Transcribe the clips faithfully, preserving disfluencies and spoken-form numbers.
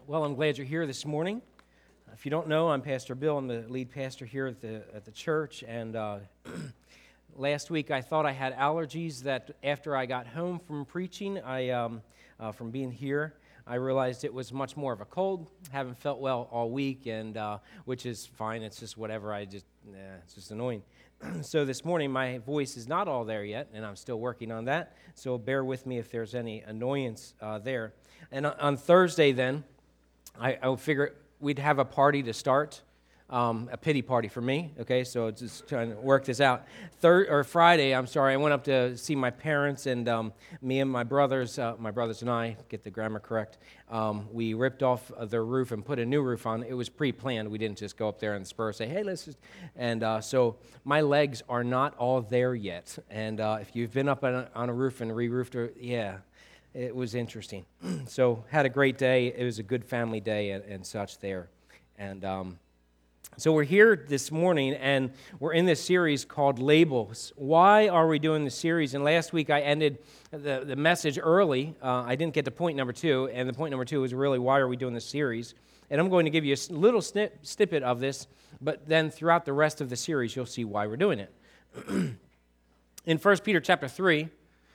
Well, I'm glad you're here this morning. If you don't know, I'm Pastor Bill. I'm the lead pastor here at the at the church. And uh, last week, I thought I had allergies. That after I got home from preaching, I um, uh, from being here, I realized it was much more of a cold. Haven't felt well all week, and uh, which is fine. It's just whatever. I just nah, it's just annoying. So this morning, my voice is not all there yet, and I'm still working on that. So bear with me if there's any annoyance uh, there. And on Thursday, then. I, I figure we'd have a party to start, um, a pity party for me, okay, so just trying to work this out. Third, or Friday, I'm sorry, I went up to see my parents, and um, me and my brothers, uh, my brothers and I, get the grammar correct, um, we ripped off their roof and put a new roof on. It was pre-planned. We didn't just go up there and spur say, hey, let's just, and uh, so my legs are not all there yet, and uh, if you've been up on a, on a roof and re-roofed, or, yeah, it was interesting. So had a great day. It was a good family day and, and such there. And um, so we're here this morning, and we're in this series called Labels. Why are we doing this series? And last week I ended the, the message early. Uh, I didn't get to point number two, and the point number two is really why are we doing this series? And I'm going to give you a little snip, snippet of this, but then throughout the rest of the series you'll see why we're doing it. In First Peter chapter three,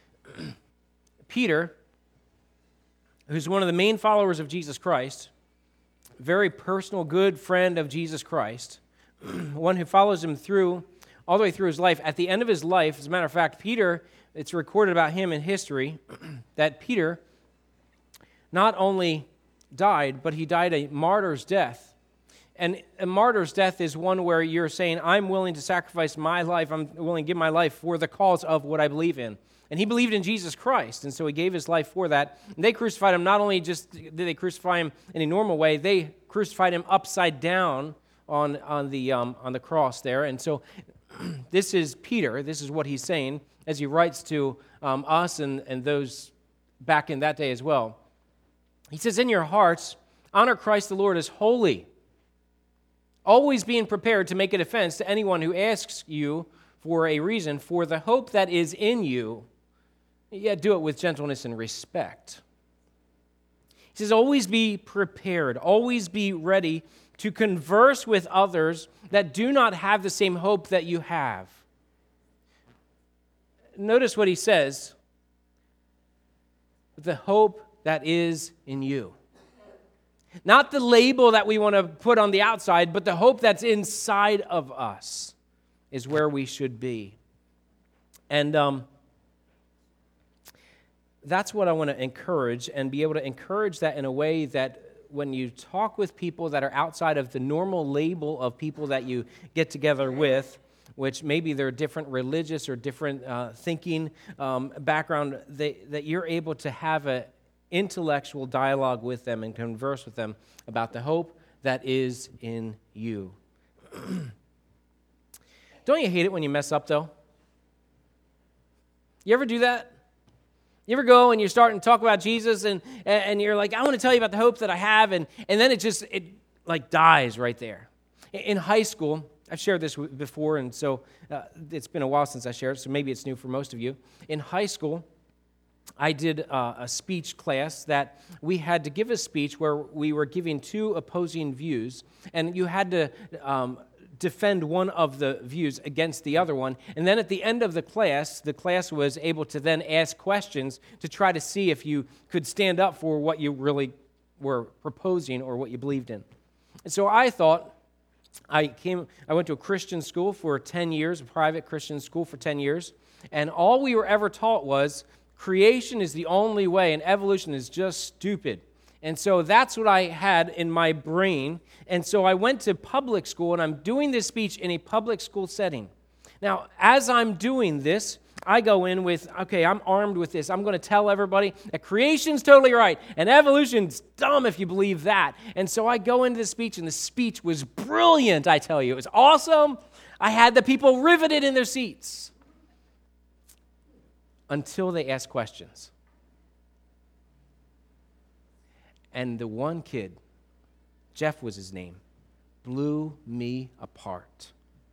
Peter, who's one of the main followers of Jesus Christ, very personal, good friend of Jesus Christ, one who follows him through, all the way through his life. At the end of his life, as a matter of fact, Peter, it's recorded about him in history, that Peter not only died, but he died a martyr's death. And a martyr's death is one where you're saying, I'm willing to sacrifice my life, I'm willing to give my life for the cause of what I believe in. And he believed in Jesus Christ, and so he gave his life for that. And they crucified him. Not only just did they crucify him in a normal way, they crucified him upside down on, on, the, um, on the cross there. And so this is Peter. This is what he's saying as he writes to um, us and, and those back in that day as well. He says, in your hearts, honor Christ the Lord as holy, always being prepared to make a defense to anyone who asks you for a reason for the hope that is in you. Yet do it with gentleness and respect. He says, always be prepared, always be ready to converse with others that do not have the same hope that you have. Notice what he says, the hope that is in you. Not the label that we want to put on the outside, but the hope that's inside of us is where we should be. And um, that's what I want to encourage, and be able to encourage that in a way that when you talk with people that are outside of the normal label of people that you get together with, which maybe they're different religious or different uh, thinking um, background, they, that you're able to have an intellectual dialogue with them and converse with them about the hope that is in you. Don't you hate it when you mess up, though? You ever do that? You ever go and you're starting to talk about Jesus, and and you're like, I want to tell you about the hope that I have, and, and then it just, it like dies right there. In high school, I've shared this before, and so uh, it's been a while since I shared it, so maybe it's new for most of you. In high school, I did uh, a speech class that we had to give a speech where we were giving two opposing views, and you had to um, defend one of the views against the other one. And then at the end of the class, the class was able to then ask questions to try to see if you could stand up for what you really were proposing or what you believed in. And so I thought, I came, I went to a Christian school for ten years, a private Christian school for ten years, and all we were ever taught was creation is the only way and evolution is just stupid. And so that's what I had in my brain. And so I went to public school, and I'm doing this speech in a public school setting. Now, as I'm doing this, I go in with, okay, I'm armed with this. I'm going to tell everybody that creation's totally right, and evolution's dumb if you believe that. And so I go into the speech, and the speech was brilliant, I tell you. It was awesome. I had the people riveted in their seats until they asked questions. And the one kid, Jeff was his name, blew me apart.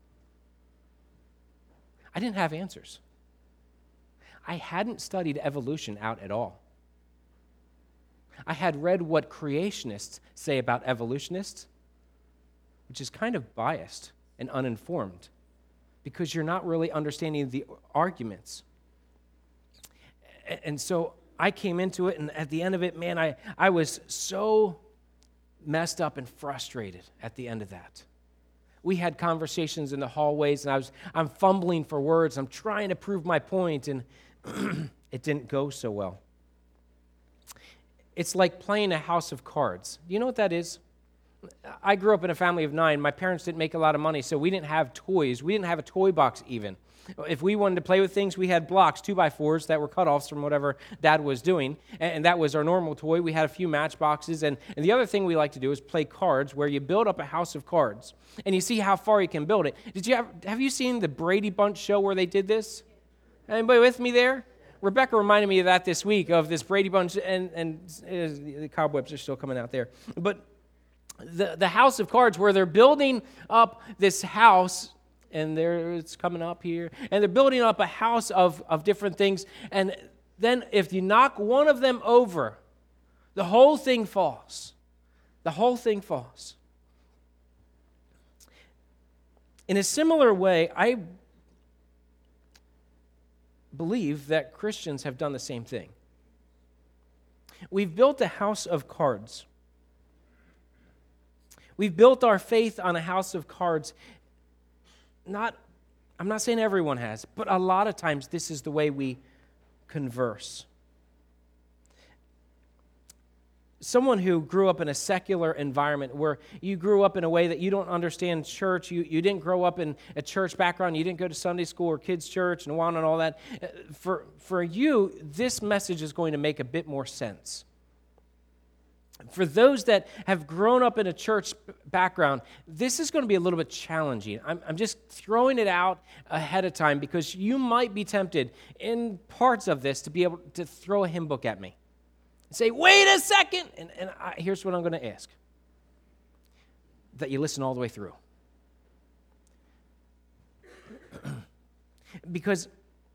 I didn't have answers. I hadn't studied evolution out at all. I had read what creationists say about evolutionists, which is kind of biased and uninformed because you're not really understanding the arguments. And so I came into it, and at the end of it, man, I, I was so messed up and frustrated at the end of that. We had conversations in the hallways, and I was, I'm fumbling for words. I'm trying to prove my point, and it didn't go so well. It's like playing a house of cards. Do you know what that is? I grew up in a family of nine. My parents didn't make a lot of money, so we didn't have toys. We didn't have a toy box even. If we wanted to play with things, we had blocks, two by fours that were cutoffs from whatever Dad was doing, and that was our normal toy. We had a few matchboxes, and, and the other thing we like to do is play cards, where you build up a house of cards, and you see how far you can build it. Did you have, have you seen the Brady Bunch show where they did this? Anybody with me there? Rebecca reminded me of that this week, of this Brady Bunch, and, and uh, the cobwebs are still coming out there. But the, the house of cards, where they're building up this house, and there it's coming up here, and they're building up a house of, of different things, and then if you knock one of them over, the whole thing falls. The whole thing falls. In a similar way, I believe that Christians have done the same thing. We've built a house of cards. We've built our faith on a house of cards. Not, I'm not saying everyone has, but a lot of times this is the way we converse. Someone who grew up in a secular environment, where you grew up in a way that you don't understand church, you, you didn't grow up in a church background, you didn't go to Sunday school or kids' church and Awana and all that, for, for you, this message is going to make a bit more sense. For those that have grown up in a church background, this is going to be a little bit challenging. I'm, I'm just throwing it out ahead of time because you might be tempted in parts of this to be able to throw a hymn book at me and say, wait a second, and, and I, here's what I'm going to ask. That you listen all the way through. Because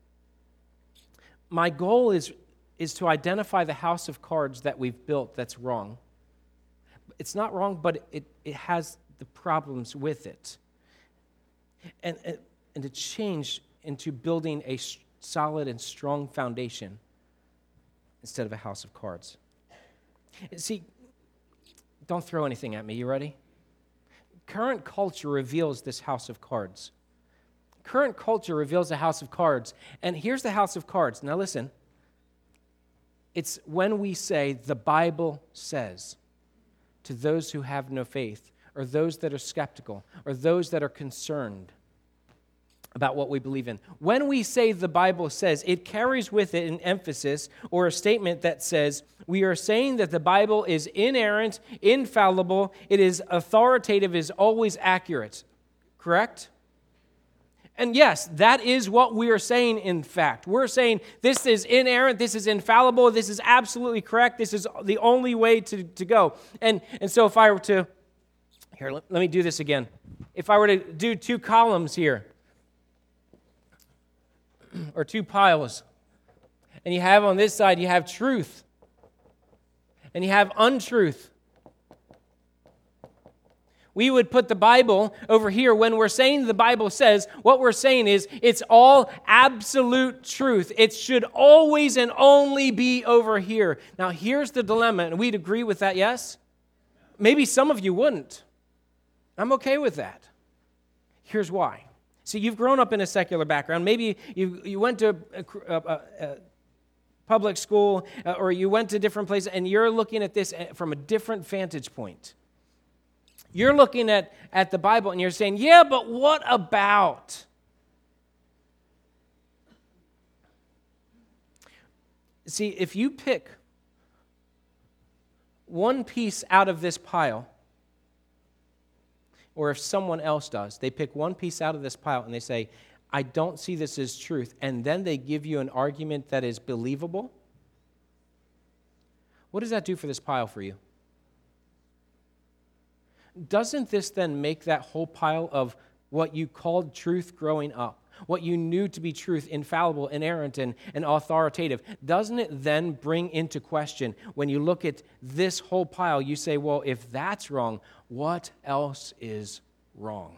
my goal is is to identify the house of cards that we've built that's wrong. It's not wrong, but it, it has the problems with it. And, and, and to change into building a solid and strong foundation instead of a house of cards. See, don't throw anything at me. You ready? Current culture reveals this house of cards. Current culture reveals a house of cards. And here's the house of cards. Now listen. It's when we say, the Bible says, to those who have no faith, or those that are skeptical, or those that are concerned about what we believe in. When we say the Bible says, it carries with it an emphasis or a statement that says, we are saying that the Bible is inerrant, infallible, it is authoritative, is always accurate. Correct? And yes, that is what we are saying, in fact. We're saying this is inerrant, this is infallible, this is absolutely correct, this is the only way to, to go. And, and so if I were to, here, let, let me do this again. If I were to do two columns here, or two piles, and you have on this side, you have truth, and you have untruth. We would put the Bible over here. When we're saying the Bible says, what we're saying is it's all absolute truth. It should always and only be over here. Now, here's the dilemma, and we'd agree with that, yes? Maybe some of you wouldn't. I'm okay with that. Here's why. See, you've grown up in a secular background. Maybe you, you went to a, a, a, a public school, uh, or you went to different places, and you're looking at this from a different vantage point. You're looking at, at the Bible and you're saying, yeah, but what about? See, if you pick one piece out of this pile, or if someone else does, they pick one piece out of this pile and they say, I don't see this as truth, and then they give you an argument that is believable, what does that do for this pile for you? Doesn't this then make that whole pile of what you called truth growing up, what you knew to be truth, infallible, inerrant, and, and authoritative, doesn't it then bring into question, when you look at this whole pile, you say, well, if that's wrong, what else is wrong?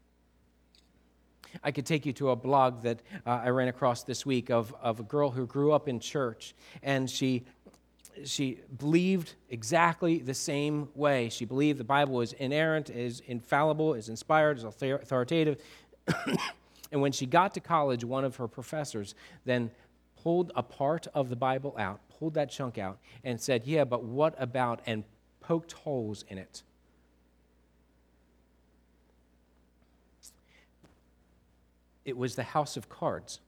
I could take you to a blog that uh, I ran across this week of, of a girl who grew up in church, and she she believed exactly the same way. She believed the Bible is inerrant, is infallible, is inspired, is authoritative. And when she got to college, one of her professors then pulled a part of the Bible out, pulled that chunk out, and said, yeah, but what about, and poked holes in it. It was the house of cards.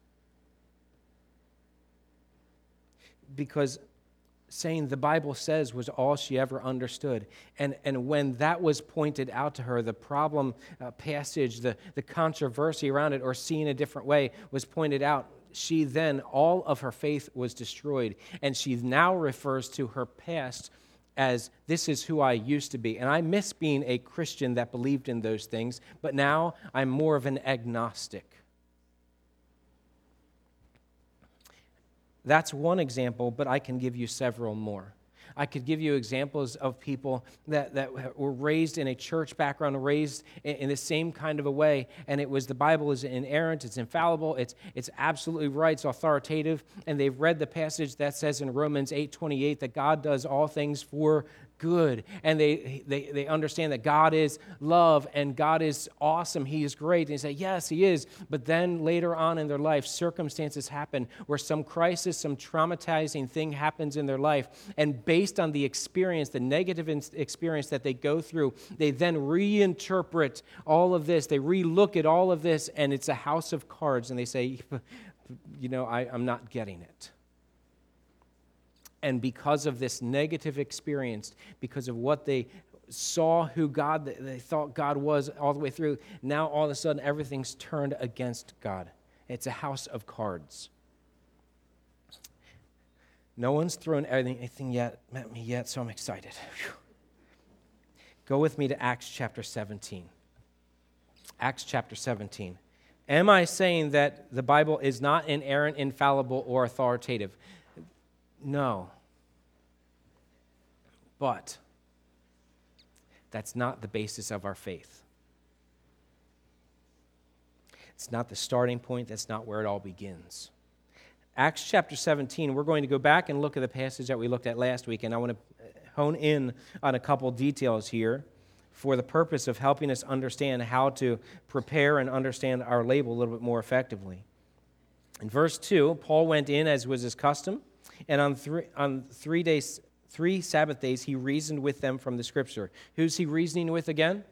Because saying the Bible says was all she ever understood. And, and when that was pointed out to her, the problem uh, passage, the, the controversy around it, or seen a different way, was pointed out, she then, all of her faith was destroyed. And she now refers to her past as, this is who I used to be. And I miss being a Christian that believed in those things, but now I'm more of an agnostic. That's one example, but I can give you several more. I could give you examples of people that, that were raised in a church background, raised in, in the same kind of a way, and it was the Bible is inerrant, it's infallible, it's, it's absolutely right, it's authoritative, and they've read the passage that says in Romans eight twenty-eight that God does all things for good, and they, they, they understand that God is love, and God is awesome, He is great, and they say, yes, He is, but then later on in their life, circumstances happen where some crisis, some traumatizing thing happens in their life, and based on the experience, the negative experience that they go through, they then reinterpret all of this, they relook at all of this, and it's a house of cards, and they say, you know, I, I'm not getting it. And because of this negative experience, because of what they saw who God, they thought God was all the way through, now all of a sudden everything's turned against God. It's a house of cards. No one's thrown anything yet at me yet, so I'm excited. Whew. Go with me to Acts chapter seventeen. Acts chapter seventeen. Am I saying that the Bible is not inerrant, infallible, or authoritative? No. But that's not the basis of our faith. It's not the starting point. That's not where it all begins. Acts chapter seventeen, we're going to go back and look at the passage that we looked at last week, and I want to hone in on a couple details here for the purpose of helping us understand how to prepare and understand our label a little bit more effectively. In verse two, Paul went in as was his custom, and on three, on three days, three Sabbath days, he reasoned with them from the Scripture. Who's he reasoning with again?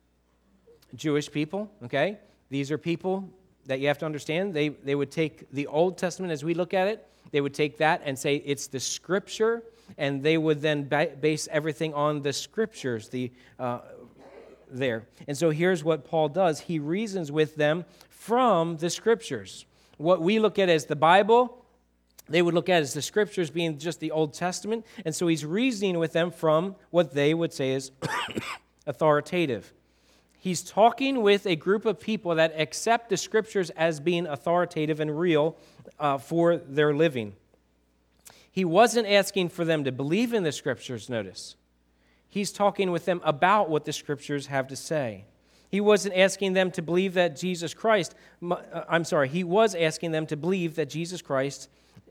Jewish people, okay? These are people that you have to understand. They, they would take the Old Testament as we look at it, they would take that and say it's the Scripture, and they would then ba- base everything on the Scriptures the uh, there. And so here's what Paul does. He reasons with them from the Scriptures. What we look at as the Bible, they would look at as the Scriptures being just the Old Testament, and so he's reasoning with them from what they would say is authoritative. He's talking with a group of people that accept the Scriptures as being authoritative and real uh, for their living. He wasn't asking for them to believe in the Scriptures, notice. He's talking with them about what the Scriptures have to say. He wasn't asking them to believe that Jesus Christ, I'm sorry, he was asking them to believe that Jesus Christ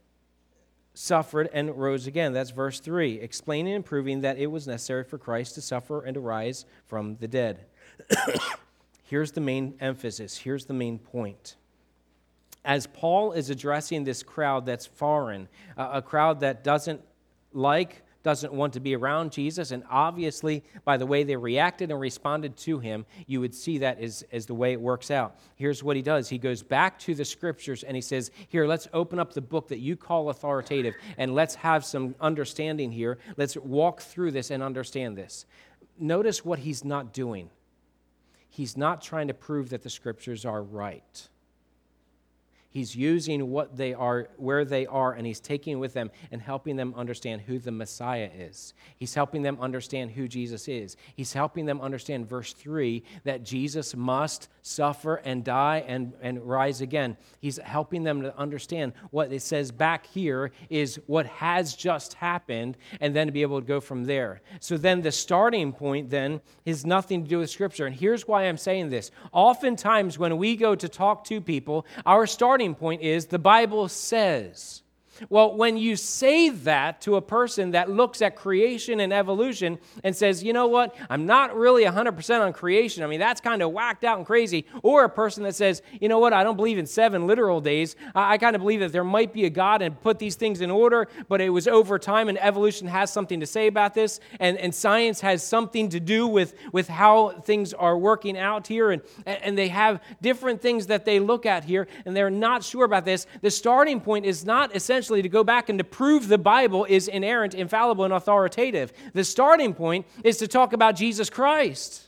suffered and rose again. That's verse three, explaining and proving that it was necessary for Christ to suffer and to rise from the dead. Here's the main emphasis. Here's the main point. As Paul is addressing this crowd that's foreign, uh, a crowd that doesn't like, doesn't want to be around Jesus, and obviously by the way they reacted and responded to him, you would see that as, as the way it works out. Here's what he does. He goes back to the Scriptures and he says, here, let's open up the book that you call authoritative and let's have some understanding here. Let's walk through this and understand this. Notice what he's not doing. He's not trying to prove that the Scriptures are right. He's using what they are, where they are, and he's taking with them and helping them understand who the Messiah is. He's helping them understand who Jesus is. He's helping them understand, verse three, that Jesus must suffer and die and, and rise again. He's helping them to understand what it says back here is what has just happened, and then to be able to go from there. So then the starting point then is nothing to do with Scripture. And here's why I'm saying this. Oftentimes when we go to talk to people, our starting point is the Bible says. Well, when you say that to a person that looks at creation and evolution and says, you know what, I'm not really one hundred percent on creation. I mean, that's kind of whacked out and crazy. Or a person that says, you know what, I don't believe in seven literal days. I, I kind of believe that there might be a God and put these things in order, but it was over time and evolution has something to say about this. And, and science has something to do with, with how things are working out here. And, and they have different things that they look at here, and they're not sure about this. The starting point is not essentially to go back and to prove the Bible is inerrant, infallible, and authoritative. The starting point is to talk about Jesus Christ.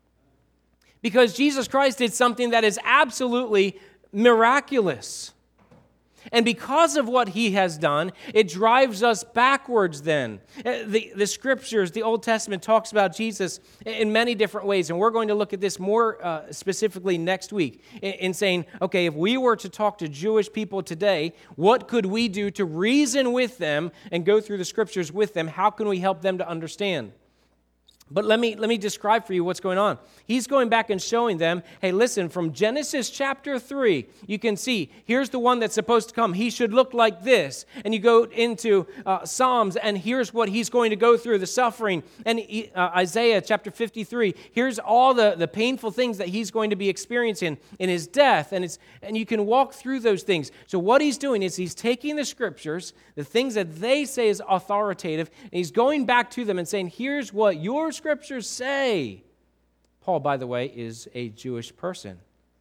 Because Jesus Christ did something that is absolutely miraculous. And because of what he has done, it drives us backwards then. The, the scriptures, the Old Testament talks about Jesus in many different ways, and we're going to look at this more uh, specifically next week in, in saying, okay, if we were to talk to Jewish people today, what could we do to reason with them and go through the scriptures with them? How can we help them to understand? But let me let me describe for you what's going on. He's going back and showing them, hey, listen, from Genesis chapter three, you can see, here's the one that's supposed to come. He should look like this. And you go into uh, Psalms, and here's what he's going to go through, the suffering. And uh, Isaiah chapter fifty-three, here's all the, the painful things that he's going to be experiencing in his death. And, it's, and you can walk through those things. So what he's doing is he's taking the scriptures, the things that they say is authoritative, and he's going back to them and saying, here's what your scriptures say. Paul, by the way, is a Jewish person.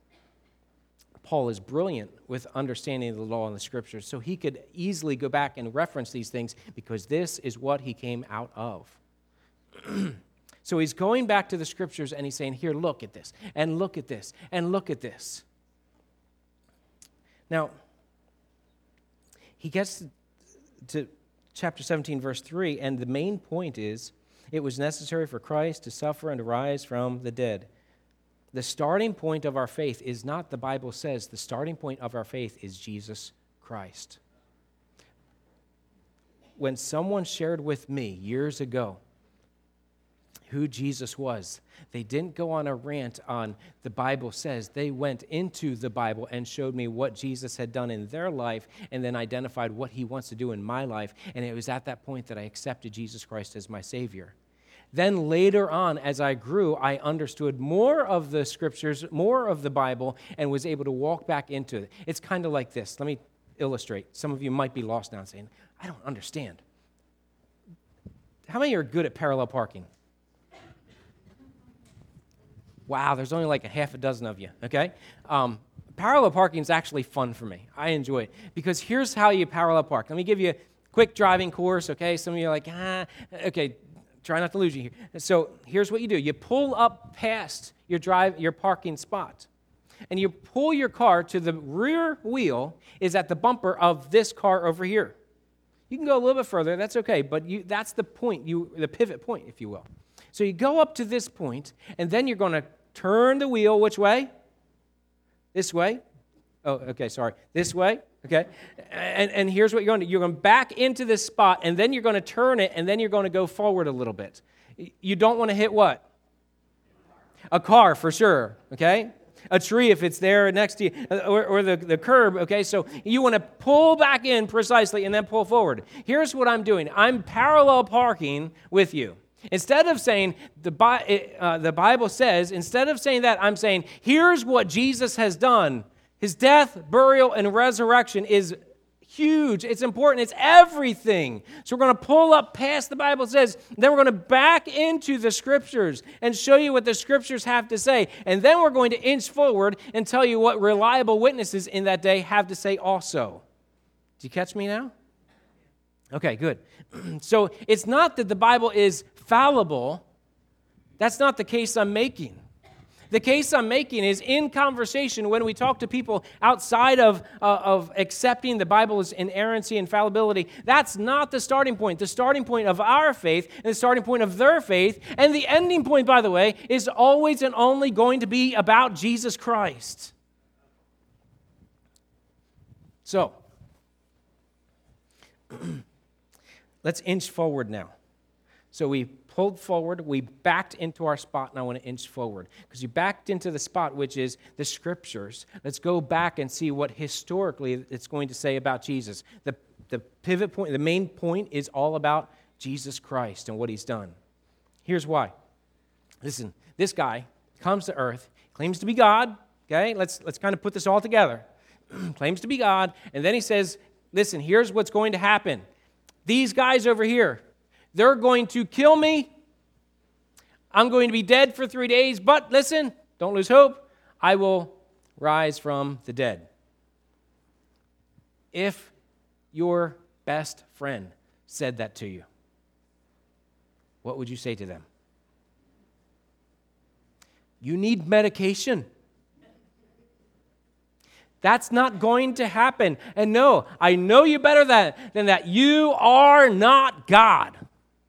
Paul is brilliant with understanding the law and the scriptures, so he could easily go back and reference these things because this is what he came out of. So he's going back to the scriptures and he's saying, here, look at this, and look at this, and look at this. Now, he gets to, to chapter seventeen, verse three, and the main point is, it was necessary for Christ to suffer and to rise from the dead. The starting point of our faith is not the Bible says. The starting point of our faith is Jesus Christ. When someone shared with me years ago who Jesus was, they didn't go on a rant on the Bible says. They went into the Bible and showed me what Jesus had done in their life and then identified what he wants to do in my life. And it was at that point that I accepted Jesus Christ as my Savior. Then later on, as I grew, I understood more of the scriptures, more of the Bible, and was able to walk back into it. It's kind of like this. Let me illustrate. Some of you might be lost now saying, I don't understand. How many are good at parallel parking? Wow, there's only like a half a dozen of you, okay? Um, parallel parking is actually fun for me. I enjoy it because here's how you parallel park. Let me give you a quick driving course, okay? Some of you are like, ah, okay, try not to lose you here. So here's what you do. You pull up past your drive, your parking spot, and you pull your car to the rear wheel is at the bumper of this car over here. You can go a little bit further, that's okay, but you, that's the point, you, the pivot point, if you will. So you go up to this point, and then you're going to turn the wheel which way? This way. Oh, okay, sorry. This way, okay? And, and here's what you're going to do. You're going back into this spot, and then you're going to turn it, and then you're going to go forward a little bit. You don't want to hit what? A car, for sure, okay? A tree if it's there next to you, or, or the, the curb, okay? So you want to pull back in precisely and then pull forward. Here's what I'm doing. I'm parallel parking with you. Instead of saying, the, uh, the Bible says, instead of saying that, I'm saying, here's what Jesus has done. His death, burial, and resurrection is huge. It's important. It's everything. So we're going to pull up past the Bible says, then we're going to back into the Scriptures and show you what the Scriptures have to say. And then we're going to inch forward and tell you what reliable witnesses in that day have to say also. Do you catch me now? Okay, good. So it's not that the Bible is fallible. That's not the case I'm making. The case I'm making is in conversation when we talk to people outside of, uh, of accepting the Bible's inerrancy and fallibility. That's not the starting point. The starting point of our faith and the starting point of their faith and the ending point, by the way, is always and only going to be about Jesus Christ. So, let's inch forward now. So we pulled forward, we backed into our spot, and I want to inch forward. Because you backed into the spot, which is the Scriptures. Let's go back and see what historically it's going to say about Jesus. The, the pivot point, the main point is all about Jesus Christ and what He's done. Here's why. Listen, this guy comes to earth, claims to be God, okay? Let's, let's kind of put this all together. Claims to be God, and then he says, listen, here's what's going to happen. These guys over here, they're going to kill me. I'm going to be dead for three days, but listen, don't lose hope. I will rise from the dead. If your best friend said that to you, what would you say to them? You need medication. That's not going to happen. And no, I know you better than, than that. You are not God.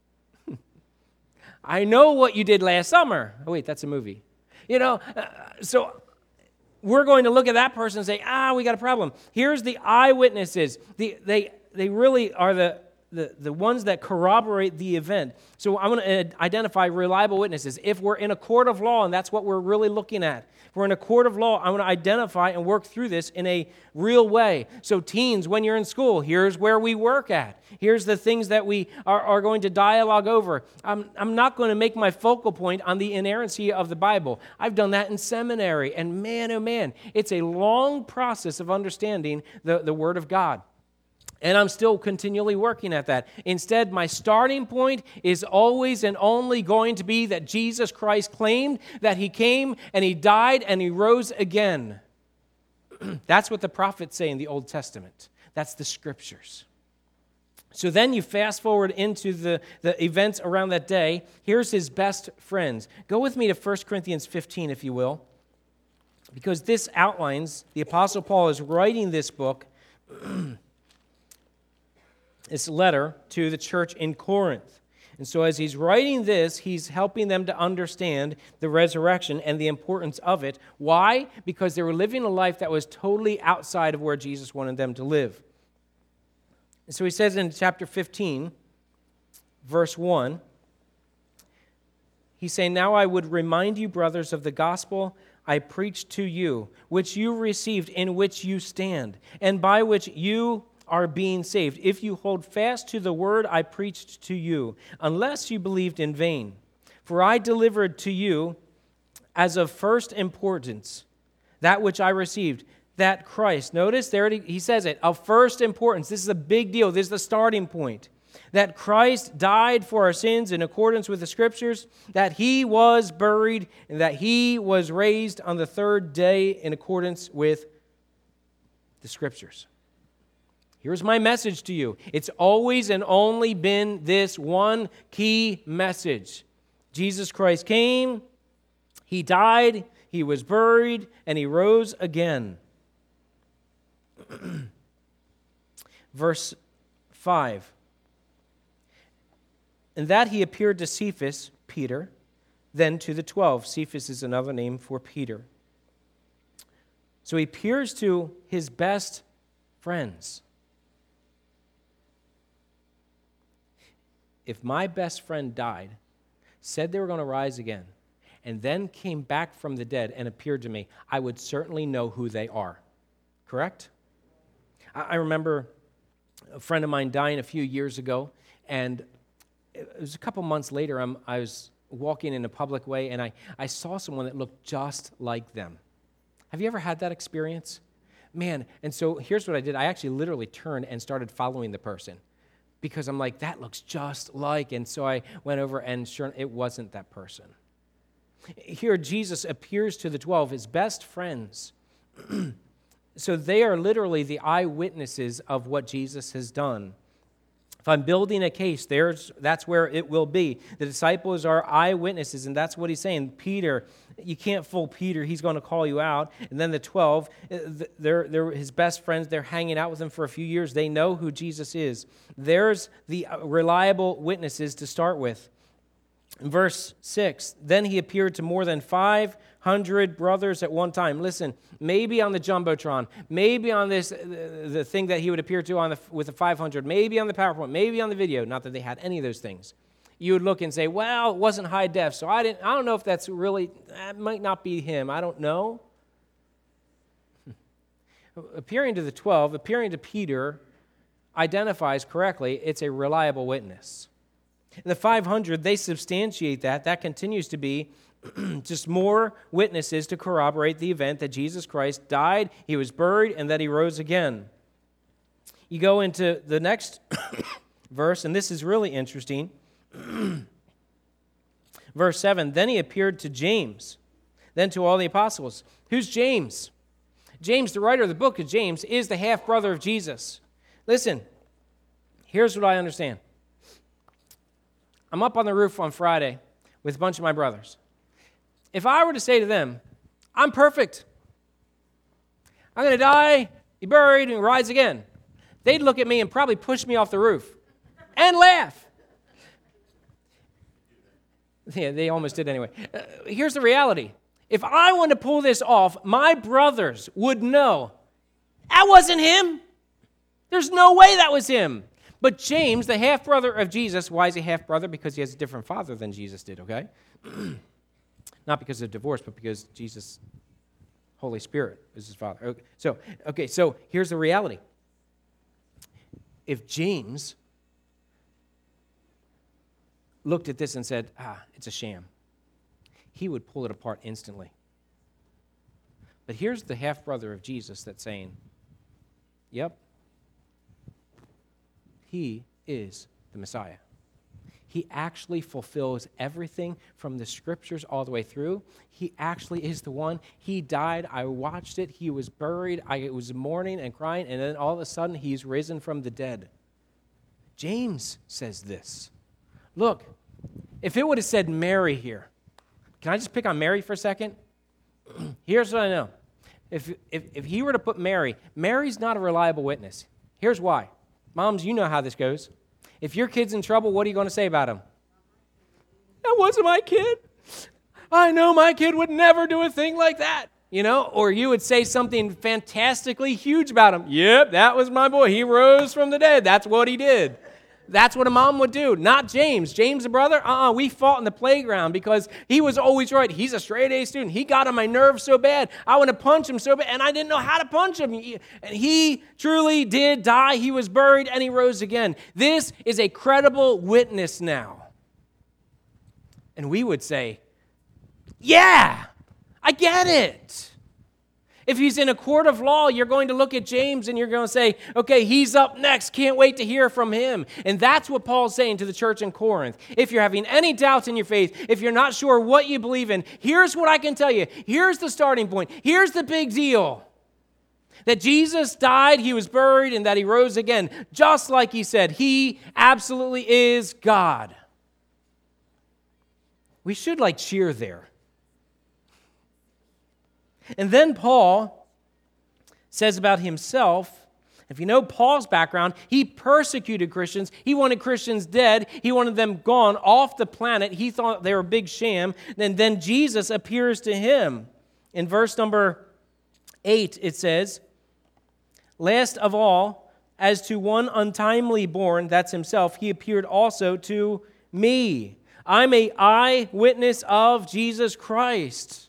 I know what you did last summer. Oh, wait, that's a movie. You know, uh, so we're going to look at that person and say, ah, we got a problem. Here's the eyewitnesses. The, they, they really are the, the, the ones that corroborate the event. So I want to identify reliable witnesses. If we're in a court of law, and that's what we're really looking at, if we're in a court of law, I want to identify and work through this in a real way. So teens, when you're in school, here's where we work at. Here's the things that we are, are going to dialogue over. I'm, I'm not going to make my focal point on the inerrancy of the Bible. I've done that in seminary, and man, oh man, it's a long process of understanding the, the Word of God. And I'm still continually working at that. Instead, my starting point is always and only going to be that Jesus Christ claimed that He came and He died and He rose again. That's what the prophets say in the Old Testament. That's the Scriptures. So then you fast forward into the, the events around that day. Here's His best friends. Go with me to First Corinthians fifteen, if you will, because this outlines, the Apostle Paul is writing this book this letter to the church in Corinth. And so as he's writing this, he's helping them to understand the resurrection and the importance of it. Why? Because they were living a life that was totally outside of where Jesus wanted them to live. And so he says in chapter fifteen, verse one, he's saying, "Now I would remind you, brothers, of the gospel I preached to you, which you received, in which you stand, and by which you are being saved, if you hold fast to the word I preached to you, unless you believed in vain. For I delivered to you as of first importance that which I received, that Christ," notice there he says it, of first importance. This is a big deal. This is the starting point. "That Christ died for our sins in accordance with the Scriptures, that He was buried, and that He was raised on the third day in accordance with the Scriptures." Here's my message to you. It's always and only been this one key message. Jesus Christ came, He died, He was buried, and He rose again. Verse five. "And that He appeared to Cephas," Peter, "then to the twelve." Cephas is another name for Peter. So He appears to His best friends. If my best friend died, said they were going to rise again, and then came back from the dead and appeared to me, I would certainly know who they are. Correct? I remember a friend of mine dying a few years ago, and it was a couple months later, I'm, I was walking in a public way, and I, I saw someone that looked just like them. Have you ever had that experience? Man, and so here's what I did. I actually literally turned and started following the person, because I'm like, that looks just like, and so I went over, and sure, it wasn't that person. Here, Jesus appears to the twelve, His best friends. So they are literally the eyewitnesses of what Jesus has done. If I'm building a case, there's, that's where it will be. The disciples are eyewitnesses, and that's what he's saying. Peter, you can't fool Peter. He's going to call you out. And then the twelve, they're, they're his best friends. They're hanging out with him for a few years. They know who Jesus is. There's the reliable witnesses to start with. In verse six, then he appeared to more than five hundred brothers at one time. Listen, maybe on the Jumbotron, maybe on this, the thing that he would appear to on the, with the five hundred, maybe on the PowerPoint, maybe on the video, not that they had any of those things. You would look and say, well, it wasn't high def, so I didn't. I don't know if that's really, that might not be him. I don't know. Appearing to the twelve, appearing to Peter, identifies correctly, it's a reliable witness. And the five hundred, they substantiate that. That continues to be just more witnesses to corroborate the event that Jesus Christ died, he was buried, and that he rose again. You go into the next verse, and this is really interesting. Verse seven, then he appeared to James, then to all the apostles. Who's James? James, the writer of the book of James, is the half-brother of Jesus. Listen, here's what I understand. I'm up on the roof on Friday with a bunch of my brothers. If I were to say to them, I'm perfect, I'm going to die, be buried, and rise again, they'd look at me and probably push me off the roof and laugh. Yeah, they almost did anyway. Uh, here's the reality. If I wanted to pull this off, my brothers would know that wasn't him. There's no way that was him. But James, the half-brother of Jesus, why is he half-brother? Because he has a different father than Jesus did, okay? Not because of divorce, but because Jesus, Holy Spirit, is his father. Okay, so, okay, so here's the reality. If James looked at this and said, ah, it's a sham, he would pull it apart instantly. But here's the half-brother of Jesus that's saying, yep, he is the Messiah. He actually fulfills everything from the scriptures all the way through. He actually is the one. He died. I watched it. He was buried. I was mourning and crying, and then all of a sudden, he's risen from the dead. James says this. Look, if it would have said Mary here, can I just pick on Mary for a second? Here's what I know. If, if, if he were to put Mary, Mary's not a reliable witness. Here's why. Moms, you know how this goes. If your kid's in trouble, what are you going to say about him? That wasn't my kid. I know my kid would never do a thing like that. You know, or you would say something fantastically huge about him. Yep, that was my boy. He rose from the dead. That's what he did. That's what a mom would do. Not James. James, a brother? Uh-uh, we fought in the playground because he was always right. He's a straight-A student. He got on my nerves so bad. I want to punch him so bad, and I didn't know how to punch him. He, and he truly did die. He was buried, and he rose again. This is a credible witness now. And we would say, yeah, I get it. If he's in a court of law, you're going to look at James and you're going to say, okay, he's up next. Can't wait to hear from him. And that's what Paul's saying to the church in Corinth. If you're having any doubts in your faith, if you're not sure what you believe in, here's what I can tell you. Here's the starting point. Here's the big deal. That Jesus died, he was buried, and that he rose again. Just like he said, he absolutely is God. We should like cheer there. And then Paul says about himself, if you know Paul's background, he persecuted Christians. He wanted Christians dead. He wanted them gone off the planet. He thought they were a big sham. And then Jesus appears to him. In verse number eight, it says, last of all, as to one untimely born, that's himself, he appeared also to me. I'm an eyewitness of Jesus Christ.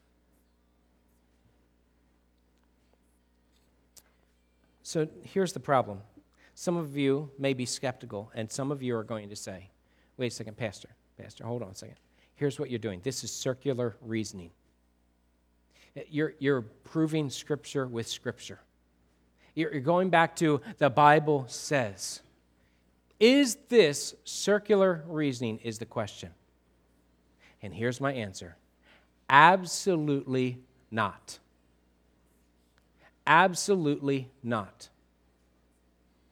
So here's the problem. Some of you may be skeptical, and some of you are going to say, wait a second, Pastor, Pastor, hold on a second. Here's what you're doing. This is circular reasoning. You're, you're proving Scripture with Scripture. You're, you're going back to the Bible says. Is this circular reasoning is the question. And here's my answer. Absolutely not. Absolutely not.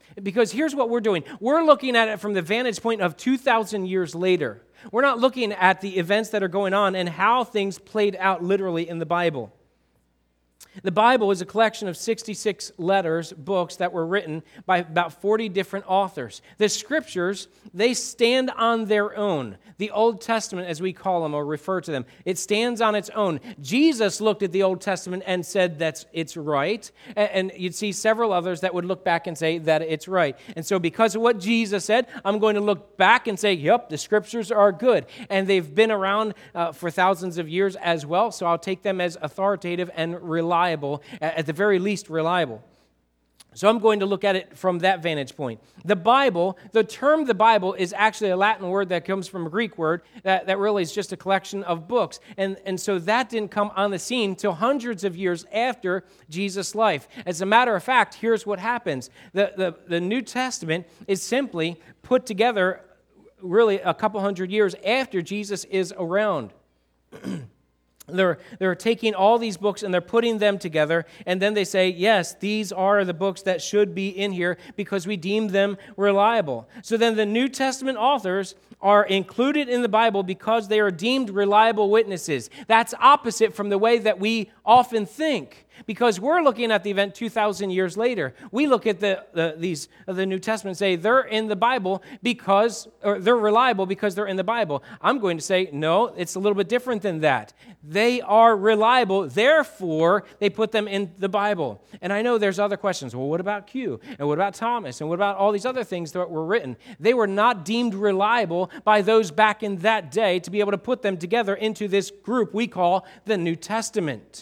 Because here's what we're doing. We're looking at it from the vantage point of two thousand years later. We're not looking at the events that are going on and how things played out literally in the Bible. The Bible is a collection of sixty-six letters, books that were written by about forty different authors. The Scriptures, they stand on their own. The Old Testament, as we call them or refer to them, it stands on its own. Jesus looked at the Old Testament and said that it's right, and you'd see several others that would look back and say that it's right. And so because of what Jesus said, I'm going to look back and say, yep, the Scriptures are good. And they've been around uh, for thousands of years as well, so I'll take them as authoritative and reliable, at the very least reliable. So I'm going to look at it from that vantage point. The Bible, the term the Bible is actually a Latin word that comes from a Greek word that, that really is just a collection of books. And, and so that didn't come on the scene till hundreds of years after Jesus' life. As a matter of fact, here's what happens. The, the, the New Testament is simply put together really a couple hundred years after Jesus is around. They're, they're taking all these books and they're putting them together, and then they say, yes, these are the books that should be in here because we deem them reliable. So then the New Testament authors are included in the Bible because they are deemed reliable witnesses. That's opposite from the way that we often think, because we're looking at the event two thousand years later. We look at the, the these the New Testament and say they're in the Bible because, or they're reliable because they're in the Bible. I'm going to say, no, it's a little bit different than that. They are reliable, therefore they put them in the Bible. And I know there's other questions. Well, what about Q? And what about Thomas? And what about all these other things that were written? They were not deemed reliable by those back in that day to be able to put them together into this group we call the New Testament.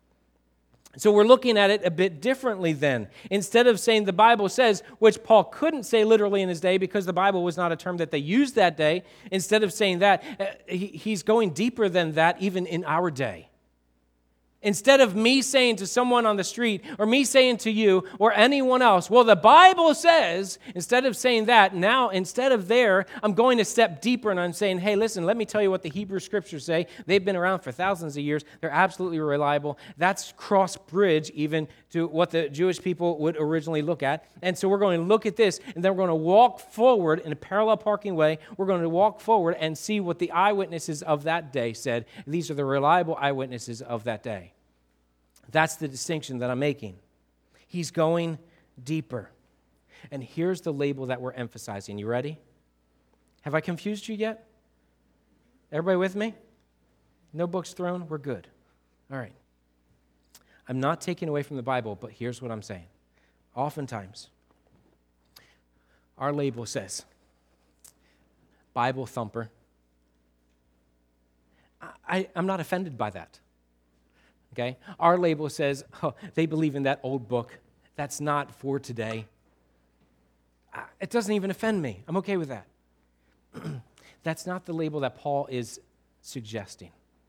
So we're looking at it a bit differently then. Instead of saying the Bible says, which Paul couldn't say literally in his day because the Bible was not a term that they used that day, instead of saying that, he's going deeper than that even in our day. Instead of me saying to someone on the street or me saying to you or anyone else, well, the Bible says, instead of saying that, now instead of there, I'm going a step deeper and I'm saying, hey, listen, let me tell you what the Hebrew Scriptures say. They've been around for thousands of years. They're absolutely reliable. That's cross bridge even to what the Jewish people would originally look at. And so we're going to look at this and then we're going to walk forward in a parallel parking way. We're going to walk forward and see what the eyewitnesses of that day said. These are the reliable eyewitnesses of that day. That's the distinction that I'm making. He's going deeper. And here's the label that we're emphasizing. You ready? Have I confused you yet? Everybody with me? No books thrown? We're good. All right. I'm not taking away from the Bible, but here's what I'm saying. Oftentimes, our label says, Bible thumper. I, I'm not offended by that. Okay? Our label says, oh, they believe in that old book. That's not for today. It doesn't even offend me. I'm okay with that. That's not the label that Paul is suggesting.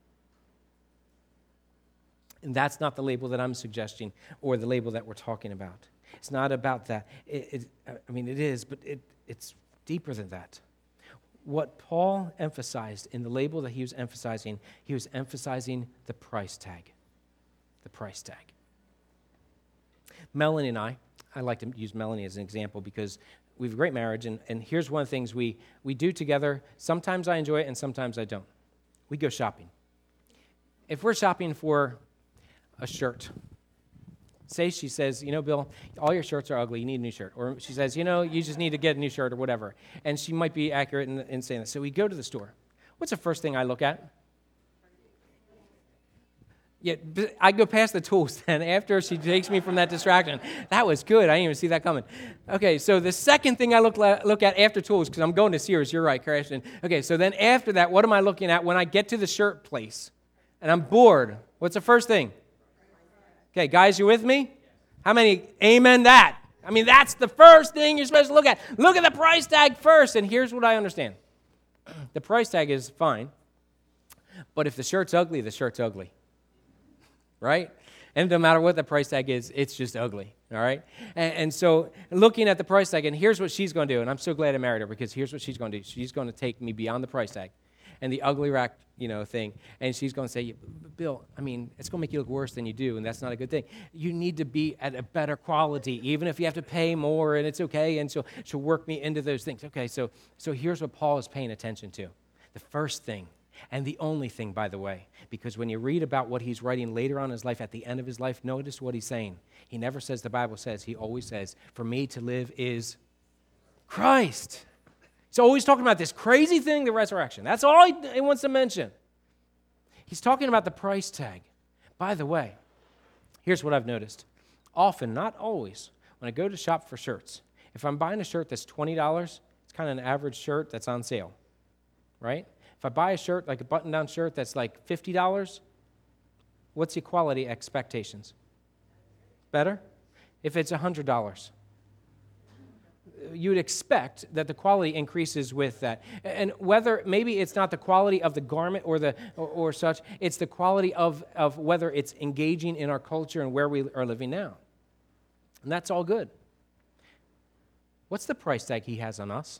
And that's not the label that I'm suggesting or the label that we're talking about. It's not about that. It, it, I mean, it is, but it, it's deeper than that. What Paul emphasized in the label that he was emphasizing, he was emphasizing the price tag. The price tag. Melanie and I, I like to use Melanie as an example because we have a great marriage, and, and here's one of the things we, we do together. Sometimes I enjoy it, and sometimes I don't. We go shopping. If we're shopping for a shirt, say she says, you know, Bill, all your shirts are ugly, you need a new shirt. Or she says, you know, you just need to get a new shirt or whatever. And she might be accurate in, in saying that. So we go to the store. What's the first thing I look at? Yeah, I go past the tools then after she takes me from that distraction. That was good. I didn't even see that coming. Okay, so the second thing I look look at after tools, because I'm going to Sears, you're right, Christian. Okay, so then after that, what am I looking at when I get to the shirt place and I'm bored? What's the first thing? Okay, guys, you with me? How many amen that? I mean, that's the first thing you're supposed to look at. Look at the price tag first, and here's what I understand. The price tag is fine, but if the shirt's ugly, the shirt's ugly. Right? And no matter what the price tag is, it's just ugly, all right? And, and so looking at the price tag, and here's what she's going to do, and I'm so glad I married her because here's what she's going to do. She's going to take me beyond the price tag, and the ugly rack you know, thing. And she's going to say, Bill, I mean, it's going to make you look worse than you do, and that's not a good thing. You need to be at a better quality, even if you have to pay more, and it's okay. And she'll, she'll work me into those things. Okay, so, so here's what Paul is paying attention to. The first thing, and the only thing, by the way, because when you read about what he's writing later on in his life, at the end of his life, notice what he's saying. He never says the Bible says. He always says, for me to live is Christ. He's always talking about this crazy thing, the resurrection. That's all he, he wants to mention. He's talking about the price tag. By the way, here's what I've noticed. Often, not always, when I go to shop for shirts, if I'm buying a shirt that's twenty dollars, it's kind of an average shirt that's on sale, right? If I buy a shirt, like a button-down shirt that's like fifty dollars, what's the quality expectations? Better? If it's one hundred dollars, you would expect that the quality increases with that. And whether, maybe it's not the quality of the garment or the or, or such, it's the quality of, of whether it's engaging in our culture and where we are living now. And that's all good. What's the price tag he has on us?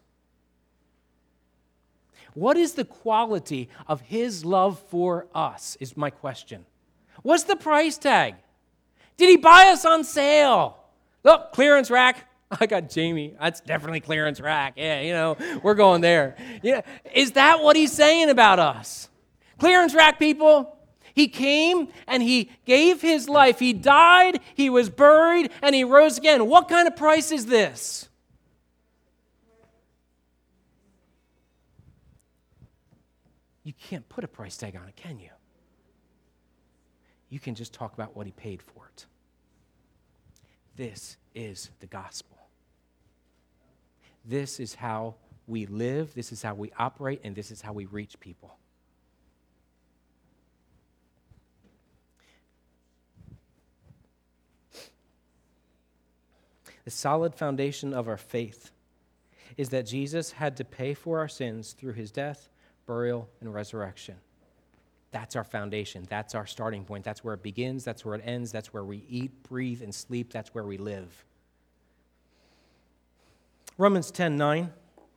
What is the quality of his love for us, is my question. What's the price tag? Did he buy us on sale? Look, clearance rack. I got Jamie. That's definitely clearance rack. Yeah, you know, we're going there. Yeah, is that what he's saying about us? Clearance rack, people. He came and he gave his life. He died, he was buried, and he rose again. What kind of price is this? You can't put a price tag on it, can you? You can just talk about what he paid for it. This is the gospel. This is how we live, this is how we operate, and this is how we reach people. The solid foundation of our faith is that Jesus had to pay for our sins through his death, burial, and resurrection. That's our foundation. That's our starting point. That's where it begins. That's where it ends. That's where we eat, breathe, and sleep. That's where we live. Romans ten nine.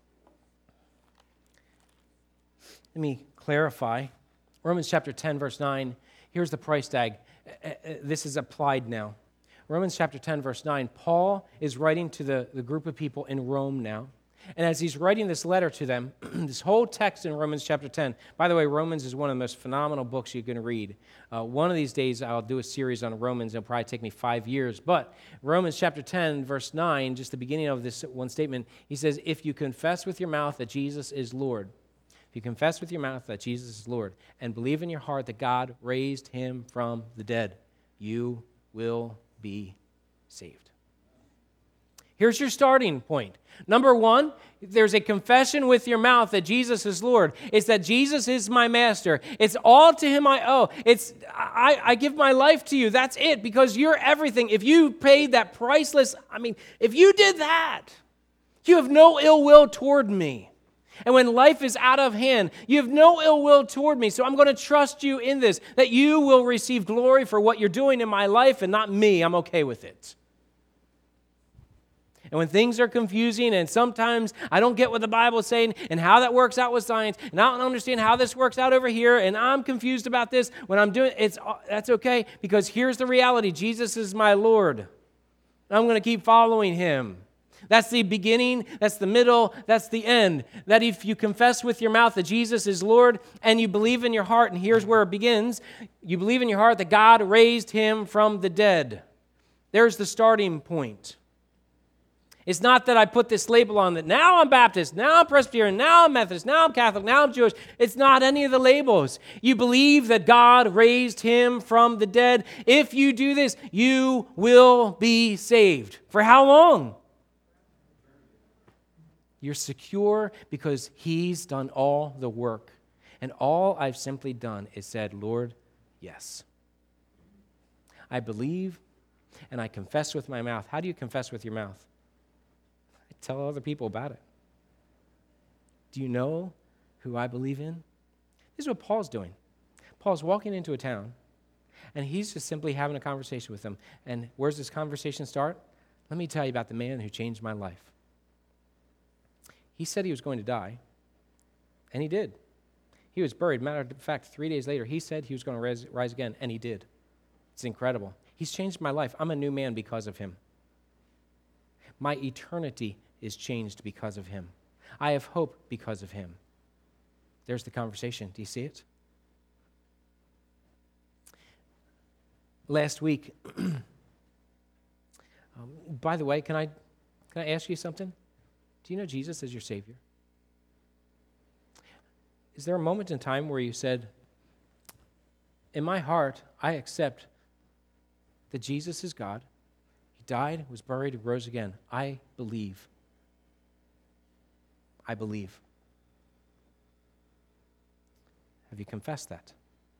Let me clarify. Romans chapter ten, verse nine. Here's the price tag. This is applied now. Romans chapter ten, verse nine. Paul is writing to the, the group of people in Rome now. And as he's writing this letter to them, this whole text in Romans chapter ten, by the way, Romans is one of the most phenomenal books you can read. Uh, one of these days I'll do a series on Romans. It'll probably take me five years. But Romans chapter ten, verse nine, just the beginning of this one statement, he says, if you confess with your mouth that Jesus is Lord, if you confess with your mouth that Jesus is Lord, and believe in your heart that God raised him from the dead, you will be saved. Here's your starting point. Number one, there's a confession with your mouth that Jesus is Lord. It's that Jesus is my master. It's all to him I owe. It's I, I give my life to you. That's it, because you're everything. If you paid that priceless, I mean, if you did that, you have no ill will toward me. And when life is out of hand, you have no ill will toward me. So I'm going to trust you in this, that you will receive glory for what you're doing in my life and not me. I'm okay with it. And when things are confusing and sometimes I don't get what the Bible is saying and how that works out with science, and I don't understand how this works out over here, and I'm confused about this, when I'm doing it's that's okay, because here's the reality. Jesus is my Lord. And I'm going to keep following him. That's the beginning, that's the middle, that's the end. That if you confess with your mouth that Jesus is Lord and you believe in your heart, and here's where it begins, you believe in your heart that God raised him from the dead. There's the starting point. It's not that I put this label on that now I'm Baptist, now I'm Presbyterian, now I'm Methodist, now I'm Catholic, now I'm Jewish. It's not any of the labels. You believe that God raised him from the dead. If you do this, you will be saved. For how long? You're secure because he's done all the work. And all I've simply done is said, Lord, yes. I believe and I confess with my mouth. How do you confess with your mouth? Tell other people about it. Do you know who I believe in? This is what Paul's doing. Paul's walking into a town, and he's just simply having a conversation with them. And where's this conversation start? Let me tell you about the man who changed my life. He said he was going to die, and he did. He was buried. Matter of fact, three days later, he said he was going to rise, rise again, and he did. It's incredible. He's changed my life. I'm a new man because of him. My eternity is changed because of him. I have hope because of him. There's the conversation. Do you see it? Last week, um, by the way, can I, can I ask you something? Do you know Jesus as your Savior? Is there a moment in time where you said, in my heart, I accept that Jesus is God. He died, was buried, rose again. I believe. I believe. Have you confessed that?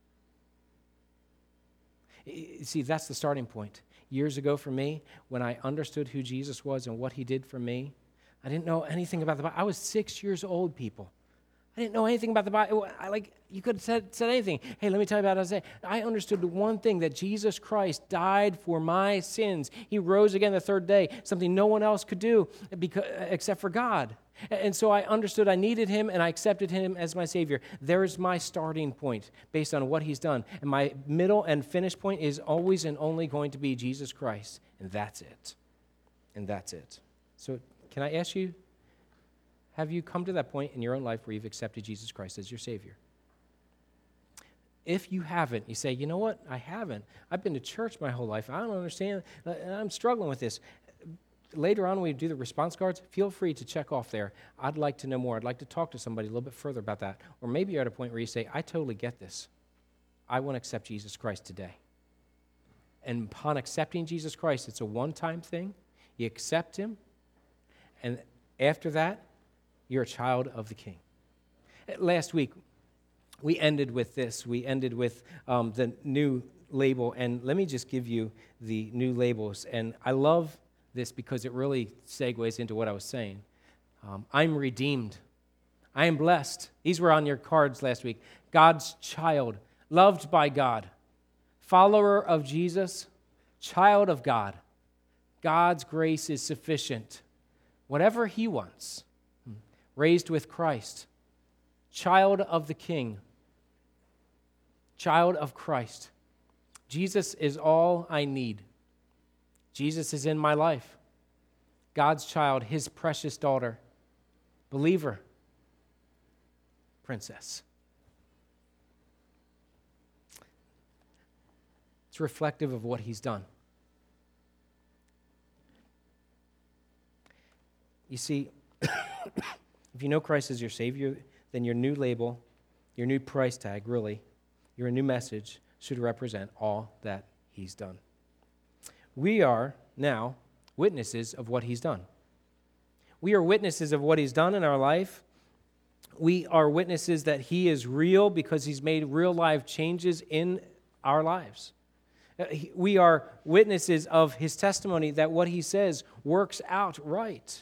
See, that's the starting point. Years ago for me, when I understood who Jesus was and what he did for me, I didn't know anything about the Bible. I was six years old, people. I didn't know anything about the Bible. I, like, you could have said, said anything. Hey, let me tell you about Isaiah. I understood the one thing, that Jesus Christ died for my sins. He rose again the third day, something no one else could do because, except for God. And so I understood I needed him, and I accepted him as my Savior. There's my starting point based on what he's done. And my middle and finish point is always and only going to be Jesus Christ. And that's it. And that's it. So can I ask you, have you come to that point in your own life where you've accepted Jesus Christ as your Savior? If you haven't, you say, you know what, I haven't. I've been to church my whole life. I don't understand. I'm struggling with this. Later on, when we do the response cards, feel free to check off there. I'd like to know more. I'd like to talk to somebody a little bit further about that. Or maybe you're at a point where you say, I totally get this. I want to accept Jesus Christ today. And upon accepting Jesus Christ, it's a one-time thing. You accept him, and after that, you're a child of the King. Last week, we ended with this. We ended with um, the new label, and let me just give you the new labels. And I love this because it really segues into what I was saying. Um, I'm redeemed. I am blessed. These were on your cards last week. God's child, loved by God, follower of Jesus, child of God. God's grace is sufficient. Whatever he wants. Raised with Christ, child of the King, child of Christ. Jesus is all I need. Jesus is in my life. God's child, his precious daughter, believer, princess. It's reflective of what he's done. You see, if you know Christ as your Savior, then your new label, your new price tag, really, your new message should represent all that he's done. We are now witnesses of what he's done. We are witnesses of what he's done in our life. We are witnesses that he is real because he's made real life changes in our lives. We are witnesses of his testimony that what he says works out right.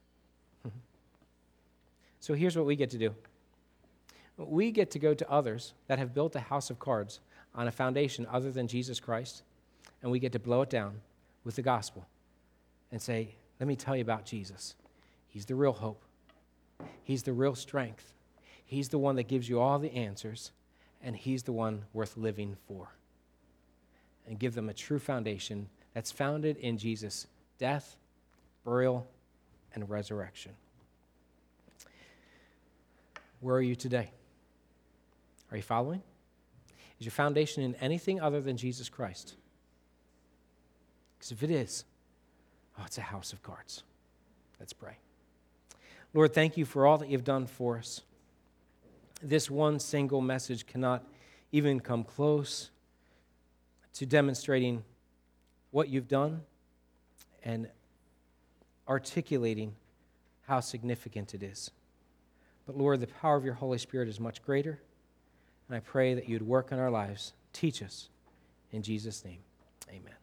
So here's what we get to do. We get to go to others that have built a house of cards on a foundation other than Jesus Christ, and we get to blow it down with the gospel and say, let me tell you about Jesus. He's the real hope. He's the real strength. He's the one that gives you all the answers, and he's the one worth living for. And give them a true foundation that's founded in Jesus' death, burial, and resurrection. Where are you today? Are you following? Is your foundation in anything other than Jesus Christ? Because if it is, oh, it's a house of cards. Let's pray. Lord, thank you for all that you've done for us. This one single message cannot even come close to demonstrating what you've done and articulating how significant it is. But Lord, the power of your Holy Spirit is much greater, and I pray that you'd work in our lives. Teach us. In Jesus' name, amen.